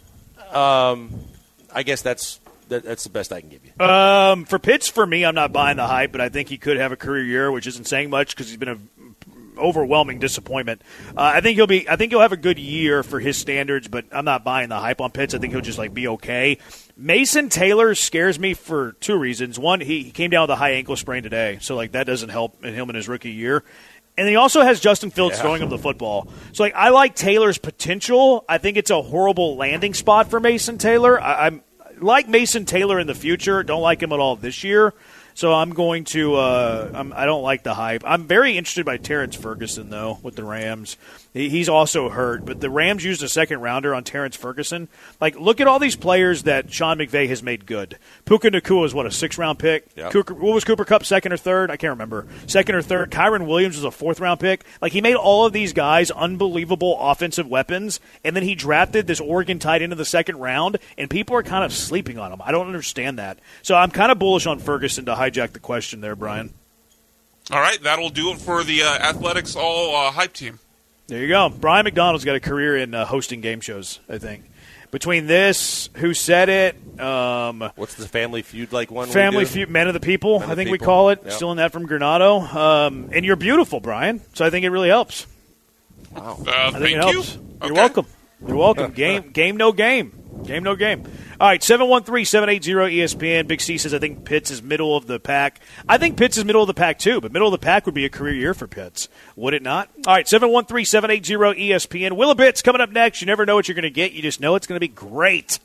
I guess that's the best I can give you. For Pitts, for me, I'm not buying the hype, but I think he could have a career year, which isn't saying much because he's been a overwhelming disappointment. I think he'll have a good year for his standards, but I'm not buying the hype on Pitts. I think he'll just be okay. Mason Taylor scares me for 2 reasons. One, he came down with a high ankle sprain today, so that doesn't help him in his rookie year. And he also has Justin Fields throwing him the football. So I like Taylor's potential. I think it's a horrible landing spot for Mason Taylor. I like Mason Taylor in the future. Don't like him at all this year. So I'm going to I don't like the hype. I'm very interested by Terrence Ferguson, though, with the Rams. He's also hurt, but the Rams used a second-rounder on Terrence Ferguson. Look at all these players that Sean McVay has made good. Puka Nacua is, a 6th-round pick? Yep. What was Cooper Kupp, 2nd or 3rd? I can't remember. 2nd or 3rd. Kyron Williams was a 4th-round pick. He made all of these guys unbelievable offensive weapons, and then he drafted this Oregon tight end in the 2nd round, and people are kind of sleeping on him. I don't understand that. So I'm kind of bullish on Ferguson to hijack the question there, Brian. All right, that'll do it for the Athletics All Hype team. There you go. Brian McDonald's got a career in hosting game shows, I think. Between this, Who Said It? What's the Family Feud one? Family Feud, Men of the People, I think we call it. Yep. Stealing that from Granado. And You're Beautiful, Brian. So I think it really helps. Wow. Thank you. Okay. You're welcome. You're welcome. Game, no game. Game, no game. All right, 713-780-ESPN. Big C says, I think Pitts is middle of the pack. I think Pitts is middle of the pack, too, but middle of the pack would be a career year for Pitts. Would it not? All right, 713-780-ESPN. Willabits coming up next. You never know what you're going to get. You just know it's going to be great.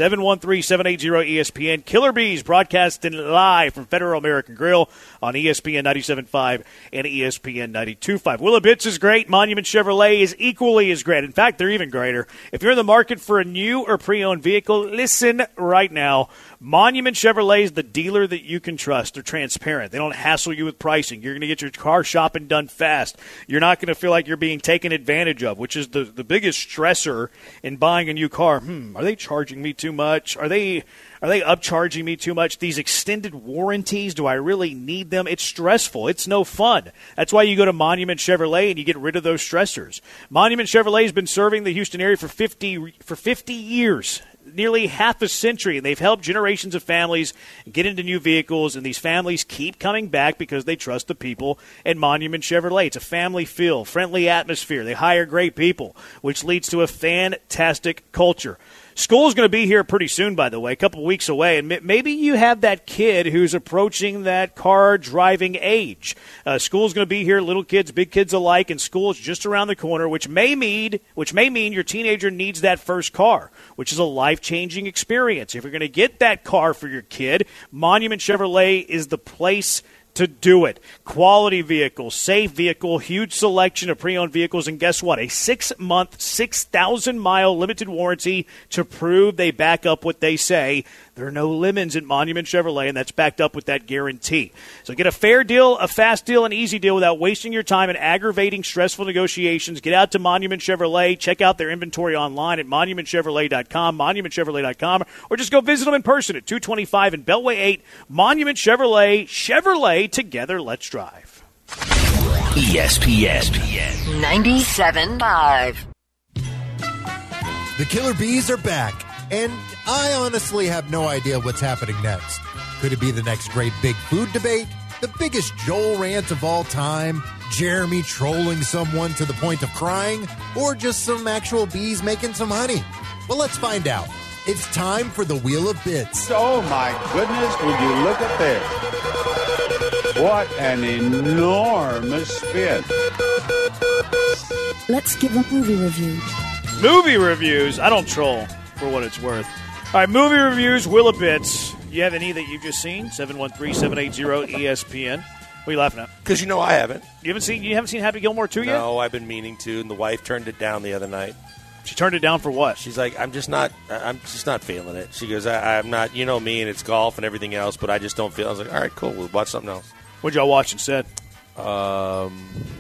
713-780-ESPN. Killer Bees broadcasting live from Federal American Grill on ESPN 97.5 and ESPN 92.5. Willabits is great. Monument Chevrolet is equally as great. In fact, they're even greater. If you're in the market for a new or pre-owned vehicle, listen right now. Monument Chevrolet is the dealer that you can trust. They're transparent. They don't hassle you with pricing. You're going to get your car shopping done fast. You're not going to feel like you're being taken advantage of, which is the biggest stressor in buying a new car. Are they charging me too much? Are they upcharging me too much? These extended warranties, do I really need them? It's stressful. It's no fun. That's why you go to Monument Chevrolet and you get rid of those stressors. Monument Chevrolet has been serving the Houston area for 50 years. Nearly half a century, and they've helped generations of families get into new vehicles, and these families keep coming back because they trust the people at Monument Chevrolet. It's a family feel, friendly atmosphere. They hire great people, which leads to a fantastic culture. School's going to be here pretty soon, by the way, a couple weeks away, and maybe you have that kid who's approaching that car driving age. School's going to be here, little kids, big kids alike, and school is just around the corner, which may mean your teenager needs that first car, which is a life-changing experience. If you're going to get that car for your kid, Monument Chevrolet is the place to do it. Quality vehicle, safe vehicle, huge selection of pre-owned vehicles, and guess what? A 6-month, 6,000-mile limited warranty to prove they back up what they say. There are no lemons at Monument Chevrolet, and that's backed up with that guarantee. So get a fair deal, a fast deal, an easy deal without wasting your time in aggravating, stressful negotiations. Get out to Monument Chevrolet. Check out their inventory online at monumentchevrolet.com, monumentchevrolet.com, or just go visit them in person at 225 and Beltway 8. Monument Chevrolet. Chevrolet, together, let's drive. ESPN 97.5. The Killer Bees are back, and I honestly have no idea what's happening next. Could it be the next great big food debate? The biggest Joel rant of all time? Jeremy trolling someone to the point of crying? Or just some actual bees making some honey? Well, let's find out. It's time for the Wheel of Bits. Oh, my goodness, would you look at this? What an enormous spin. Let's give a movie review. Movie reviews. I don't troll, for what it's worth. All right, movie reviews, Wheel of Bits. You have any that you've just seen? 713-780-ESPN. What are you laughing at? Because I haven't. You haven't seen Happy Gilmore 2 yet? No, I've been meaning to, and the wife turned it down the other night. She turned it down for what? She's like, I'm just not feeling it. She goes, I'm not, you know me, and it's golf and everything else, but I just don't feel it. I was like, all right, cool, we'll watch something else. What'd y'all watch instead? I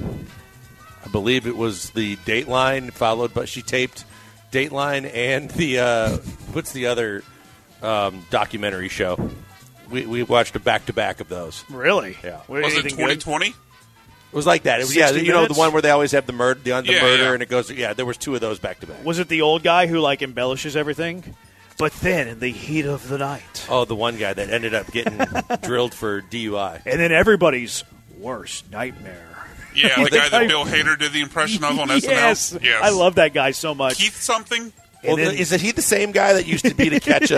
believe it was the Dateline, followed by, she taped Dateline and the, what's the other documentary show? We watched a back-to-back of those. Really? Yeah. Was it 2020? It was like that. It was, yeah, you know, the one where they always have the murder, and it goes, yeah, there was 2 of those back-to-back. Was it the old guy who, like, embellishes everything? But then, in the heat of the night. Oh, the one guy that ended up getting drilled for DUI. And then everybody's worst nightmare. Yeah, the guy that Bill Hader did the impression of on SNL. Yes. I love that guy so much. Keith something? Well, is it he the same guy that used to be to catch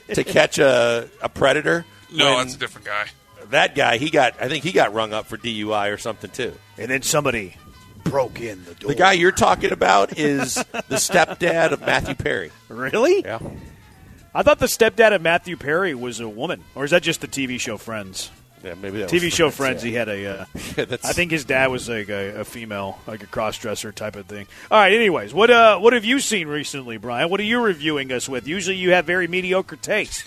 a predator? No, that's a different guy. That guy, I think he got rung up for DUI or something too. And then somebody broke in the door. The guy you're talking about is the stepdad of Matthew Perry. Really? Yeah. I thought the stepdad of Matthew Perry was a woman. Or is that just the TV show Friends? Yeah, maybe that TV was show Friends, he had a I think his dad was like a female, like a cross-dresser type of thing. All right, anyways, what have you seen recently, Brian? What are you reviewing us with? Usually you have very mediocre taste.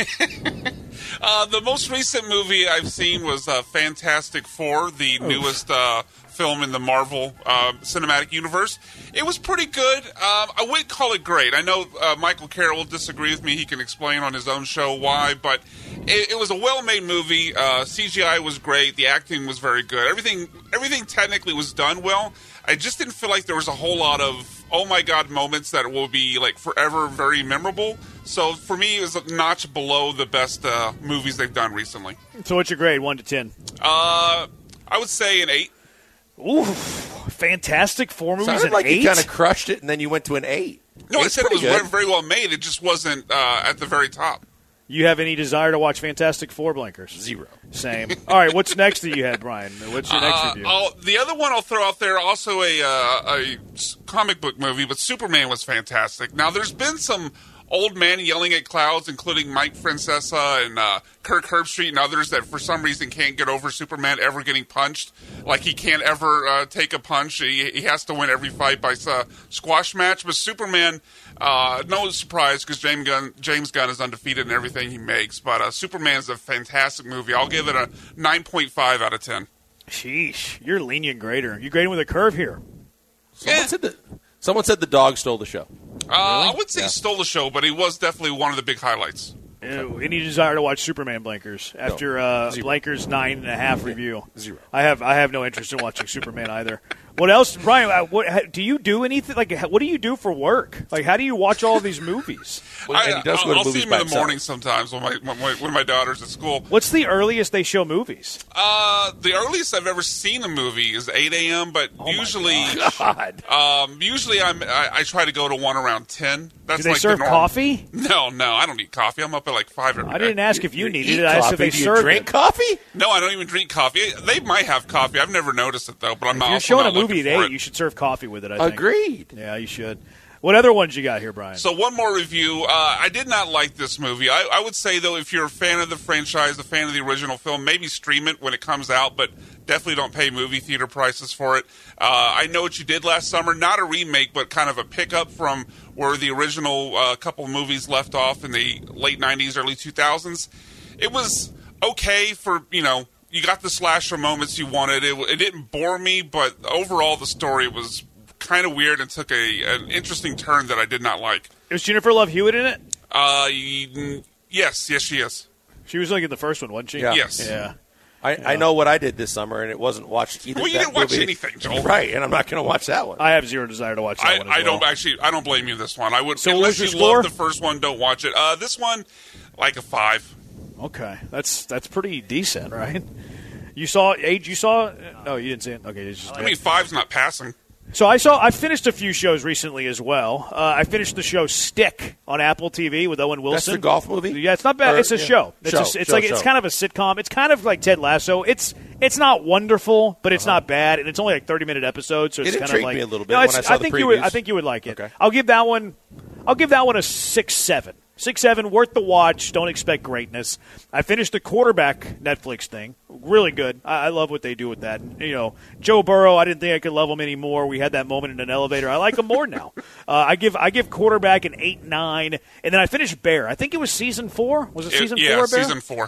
The most recent movie I've seen was Fantastic Four, the newest film in the Marvel Cinematic Universe. It was pretty good. I wouldn't call it great. I know Michael Carroll will disagree with me. He can explain on his own show why, but it was a well-made movie. CGI was great. The acting was very good. Everything technically was done well. I just didn't feel like there was a whole lot of oh my god moments that will be like forever very memorable. So for me, it was a notch below the best movies they've done recently. So what's your grade, 1 to 10? I would say an 8. Ooh, Fantastic Four movies. Sounded like 8? you kind of crushed it, and then you went to an 8. No, I said it was good. very well made. It just wasn't at the very top. You have any desire to watch Fantastic Four, Blankers? 0. Same. All right, what's next that you had, Brian? What's your next review? The other one I'll throw out there, also a comic book movie, but Superman was fantastic. Now, there's been some old man yelling at clouds, including Mike Francesa and Kirk Herbstreit and others that for some reason can't get over Superman ever getting punched. Like he can't ever take a punch. He has to win every fight by squash match. But Superman, no surprise because James Gunn is undefeated in everything he makes. But Superman's a fantastic movie. I'll give it a 9.5 out of 10. Sheesh, you're a lenient grader. You're grading with a curve here. Someone said the dog stole the show. I wouldn't say he stole the show, but he was definitely one of the big highlights. Any desire to watch Superman, Blankers? After Blankers 9.5 review, 0. I have no interest in watching Superman either. What else, Brian? Do you do anything? Like, what do you do for work? Like, how do you watch all of these movies? I'll see him in the morning sometimes when my daughter's at school. What's the earliest they show movies? The earliest I've ever seen a movie is 8 a.m. But usually I try to go to one around 10. That's do they like serve the norm. coffee? No, I don't eat coffee. I'm up at like 5 every day. I didn't ask if you needed it. I asked if they served drink coffee? No, I don't even drink coffee. They might have coffee. I've never noticed it though. But I'm not. If you're showing a looking movie at for 8, you should serve coffee with it. I think. Agreed. Yeah, you should. What other ones you got here, Brian? So one more review. I did not like this movie. I would say, though, if you're a fan of the franchise, a fan of the original film, maybe stream it when it comes out, but definitely don't pay movie theater prices for it. I Know What You Did Last Summer, not a remake, but kind of a pickup from where the original couple of movies left off in the late 90s, early 2000s. It was okay for, you got the slasher moments you wanted. It didn't bore me, but overall the story was kind of weird and took an interesting turn that I did not like. Was Jennifer Love Hewitt in it? Yes, she is. She was like in the first one, wasn't she? Yeah. Yes. Yeah. I know what I did this summer, and it wasn't watched either. Well, you that didn't watch movie. anything, Joel. Right, and I'm not going to watch that one. I have zero desire to watch that one as well. I don't blame you this one. I would. So unless what's you your score? love the first one, don't watch it. This one, like a 5. Okay, that's pretty decent, right? You saw Age? You saw? No, you didn't see it. Okay, it's just. I mean, 5's not passing. So I finished a few shows recently as well. I finished the show Stick on Apple TV with Owen Wilson. That's the golf movie? Yeah, it's not bad. It's a show. It's Show. kind of a sitcom. It's kind of like Ted Lasso. It's not wonderful, but it's not bad, and it's only like 30-minute episodes. So it's It kind of intrigued like me a little bit when I saw the previews. I think you would like it. Okay. I'll give that one a 6-7. 6-7, worth the watch. Don't expect greatness. I finished the quarterback Netflix thing. Really good. I love what they do with that. Joe Burrow, I didn't think I could love him anymore. We had that moment in an elevator. I like him more now. I give quarterback an 8-9, and then I finished Bear. I think it was season 4. Was it season 4, Bear? Yeah, season 4.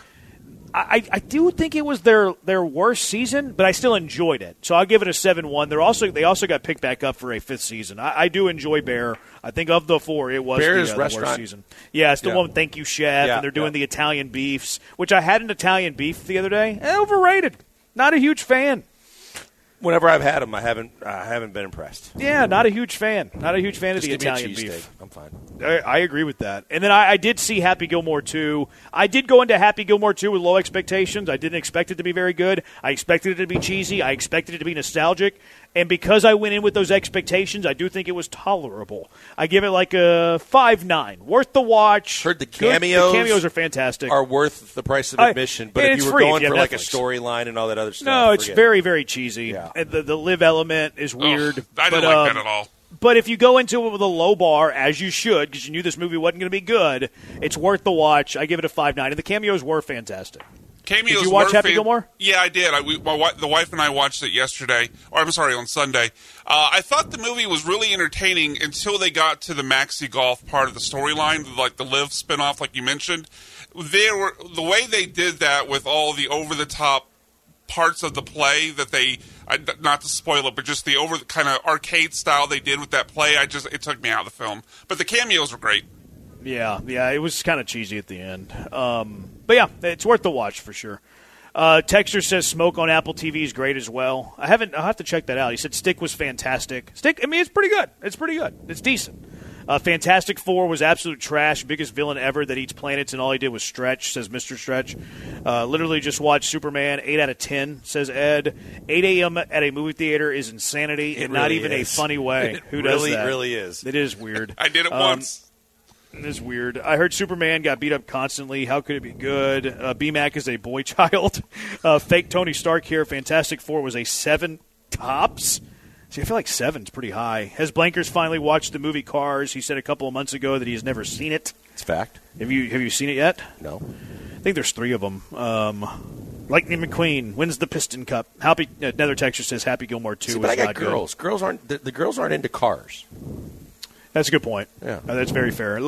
I do think it was their worst season, but I still enjoyed it. So I'll give it a 7-1. They also got picked back up for a 5th season. I do enjoy Bear. I think of the 4, it was Bear's the restaurant. worst season. Yeah, it's the one with Thank You Chef, and they're doing the Italian beefs, which I had an Italian beef the other day. Overrated. Not a huge fan. Whenever I've had them, I haven't been impressed. Yeah, not a huge fan. Not a huge fan Just of the give me a Italian beef. cheesesteak. I'm fine. I agree with that. And then I did see Happy Gilmore 2. I did go into Happy Gilmore 2 with low expectations. I didn't expect it to be very good. I expected it to be cheesy. I expected it to be nostalgic. And because I went in with those expectations, I do think it was tolerable. I give it like a 5-9. Worth the watch. Heard the Good. cameos. The cameos are fantastic. Are worth the price of admission. But and if it's you were free going if you for have like a Netflix. storyline and all that other stuff, No, it's forget very, very cheesy. Yeah. And the live element is weird. I didn't like that at all. But if you go into it with a low bar, as you should, because you knew this movie wasn't going to be good, it's worth the watch. I give it a 5-9. And the cameos were fantastic. Cameos did you watch were Happy Gilmore? Yeah, I did. The wife and I watched it yesterday, on Sunday. I thought the movie was really entertaining until they got to the Maxi Golf part of the storyline, like the Live spinoff, like you mentioned. The way they did that with all the over-the-top parts of the play that they, not to spoil it, but just the over kind of arcade style they did with that play, it took me out of the film. But the cameos were great. Yeah, it was kind of cheesy at the end. But yeah, it's worth the watch for sure. Texter says Smoke on Apple TV is great as well. I'll have to check that out. He said Stick was fantastic. Stick, I mean, it's pretty good. It's decent. Fantastic Four was absolute trash. Biggest villain ever that eats planets, and all he did was stretch, says Mr. Stretch. Literally just watched Superman. 8 out of 10, says Ed. 8 a.m. at a movie theater is insanity, and not even a funny way. Who does that? It really is. It is weird. I did it once. It is weird. I heard Superman got beat up constantly. How could it be good? B-Mac is a boy child. Fake Tony Stark here. Fantastic Four was a 7 tops. See, I feel like 7's pretty high. Has Blankers finally watched the movie Cars? He said a couple of months ago that he has never seen it. It's fact. Have you seen it yet? No. I think there's 3 of them. Lightning McQueen wins the Piston Cup. Another texture says Happy Gilmore 2 See, is but I got not girls. good. Girls aren't the girls aren't into cars. That's a good point. Yeah. That's very fair.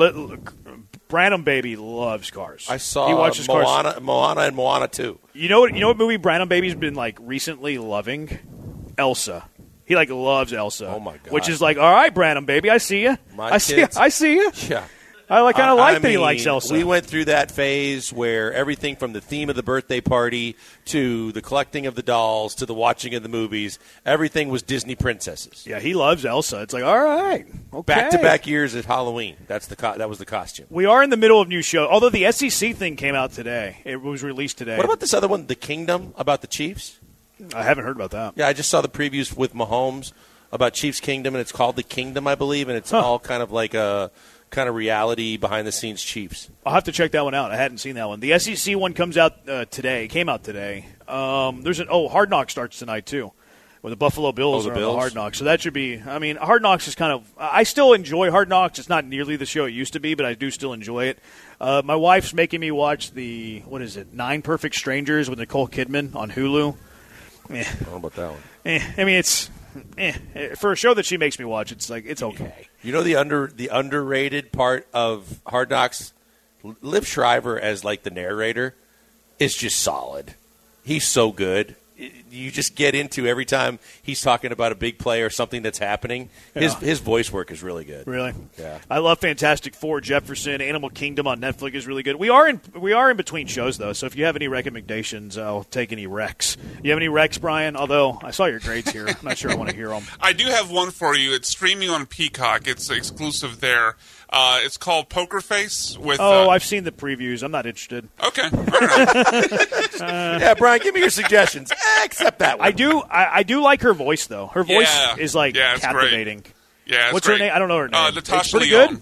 Branham Baby loves Cars. I saw he watches Cars. Moana and Moana 2. You know what movie Branham Baby's been like recently loving? Elsa. He like loves Elsa. Oh my god! Which is like, all right, Branham Baby, I see you. I see you. Yeah. I kind of like that he likes Elsa. We went through that phase where everything from the theme of the birthday party to the collecting of the dolls to the watching of the movies, everything was Disney princesses. Yeah, he loves Elsa. It's like, all right, okay. Back-to-back years at Halloween. That was the costume. We are in the middle of new show. Although the SEC thing came out today. It was released today. What about this other one, The Kingdom, about the Chiefs? I haven't heard about that. Yeah, I just saw the previews with Mahomes about Chiefs Kingdom, and it's called The Kingdom, I believe, and it's all kind of like a kind of reality behind-the-scenes Chiefs. I'll have to check that one out. I hadn't seen that one. The SEC one comes out today. Came out today. Hard Knock starts tonight, too. Well, the Buffalo Bills the are Bills? on Hard Knocks, so that should be. I mean, Hard Knocks is kind of. I still enjoy Hard Knocks. It's not nearly the show it used to be, but I do still enjoy it. My wife's making me watch the 9 Perfect Strangers with Nicole Kidman on Hulu. I don't know about that one. I mean, it's for a show that she makes me watch. It's like it's okay. You know the underrated part of Hard Knocks, Liv Shriver as like the narrator is just solid. He's so good. You just get into every time he's talking about a big play or something that's happening. His voice work is really good. Really, yeah. I love Fantastic Four, Jefferson, Animal Kingdom on Netflix is really good. We are in between shows though, so if you have any recommendations, I'll take any recs. You have any recs, Brian? Although I saw your grades here, I'm not sure I want to hear them. I do have one for you. It's streaming on Peacock. It's exclusive there. It's called Poker Face. With I've seen the previews. I'm not interested. Okay. All right. Yeah, Brian, give me your suggestions. Except that one. I do like her voice though. Her voice is like it's captivating. Great. Yeah, it's what's great. her name? I don't know her name. Natasha it's pretty Lyonne. good.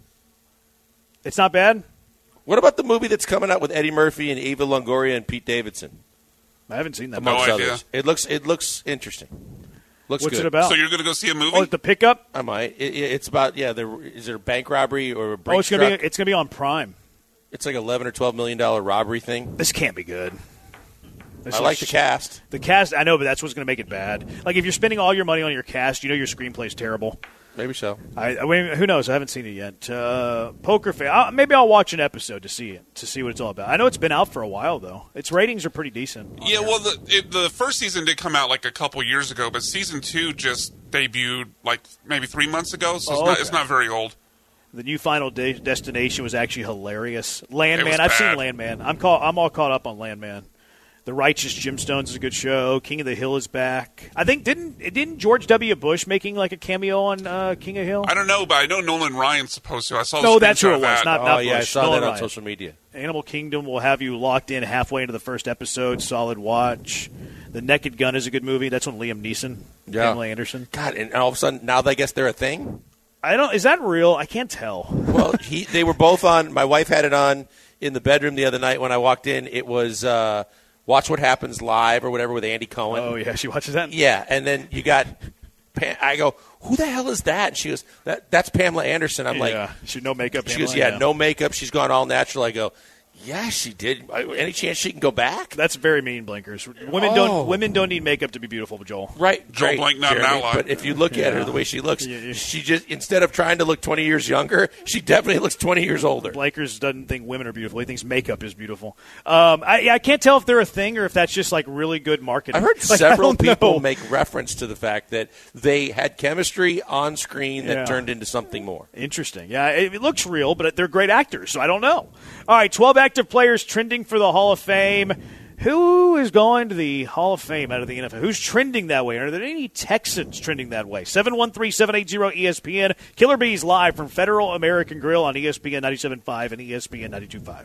It's not bad. What about the movie that's coming out with Eddie Murphy and Eva Longoria and Pete Davidson? I haven't seen that. Amongst No idea. others. It looks interesting. Looks What's good. it about? So you're going to go see a movie? Oh, the pickup. I might. It's about is there a bank robbery or a break It's gonna be on Prime. It's like $11 or $12 million robbery thing. This can't be good. I like the cast. The cast, I know, but that's what's going to make it bad. Like if you're spending all your money on your cast, you know your screenplay's terrible. Maybe so. I mean, who knows? I haven't seen it yet. Poker Face. Maybe I'll watch an episode to see what it's all about. I know it's been out for a while though. Its ratings are pretty decent. Yeah, well, the first season did come out like a couple years ago, but season 2 just debuted like maybe 3 months ago, so it's not very old. The new Final Destination was actually hilarious. Landman, was I've seen bad. Landman. I'm all caught up on Landman. The Righteous Gemstones is a good show. King of the Hill is back. I think didn't George W. Bush making like a cameo on King of Hill? I don't know, but I know Nolan Ryan's supposed to. I saw. No, the that's who screenshot it of was. that. Not Bush. I saw Nolan that on Ryan. social media. Animal Kingdom will have you locked in halfway into the first episode. Solid watch. The Naked Gun is a good movie. That's on Liam Neeson, Pamela Anderson. God, and all of a sudden now I guess they're a thing. Is that real? I can't tell. Well, they were both on. My wife had it on in the bedroom the other night when I walked in. It was Watch What Happens Live or whatever with Andy Cohen. Oh yeah, she watches that. Yeah, and then you got. I go, who the hell is that? And she goes, that's Pamela Anderson. I'm like, she no makeup. She goes, no makeup. She's gone all natural. I go, yeah, she did. Any chance she can go back? That's very mean, Blinkers. Women don't need makeup to be beautiful, Joel. Right, Joel great, Blank, not an Jeremy, ally. But if you look at her the way she looks, she just instead of trying to look 20 years younger, she definitely looks 20 years older. Blinkers doesn't think women are beautiful. He thinks makeup is beautiful. I can't tell if they're a thing or if that's just like really good marketing. I heard I several don't know. people make reference to the fact that they had chemistry on screen that turned into something more. Interesting. Yeah, it looks real, but they're great actors, so I don't know. All right, 12 active players trending for the Hall of Fame. Who is going to the Hall of Fame out of the NFL? Who's trending that way? Are there any Texans trending that way? 713-780-ESPN. Killer Bees live from Federal American Grill on ESPN 97.5 and ESPN 92.5.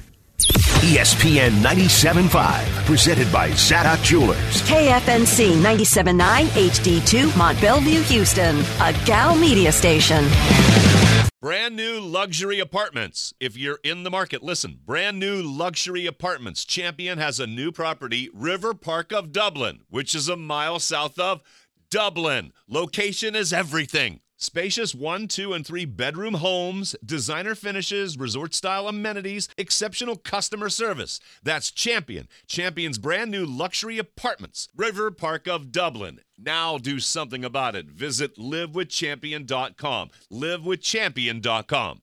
ESPN 97.5, presented by Zadok Jewelers. KFNC 97.9 HD2 Mont Bellevue, Houston, a Gal Media station. Brand new luxury apartments. If you're in the market, listen. Brand new luxury apartments. Champion has a new property, River Park of Dublin, which is a mile south of Dublin. Location is everything. Spacious 1, 2, and 3 bedroom homes, designer finishes, resort-style amenities, exceptional customer service. That's Champion. Champion's brand new luxury apartments, River Park of Dublin. Now do something about it. Visit livewithchampion.com. Livewithchampion.com.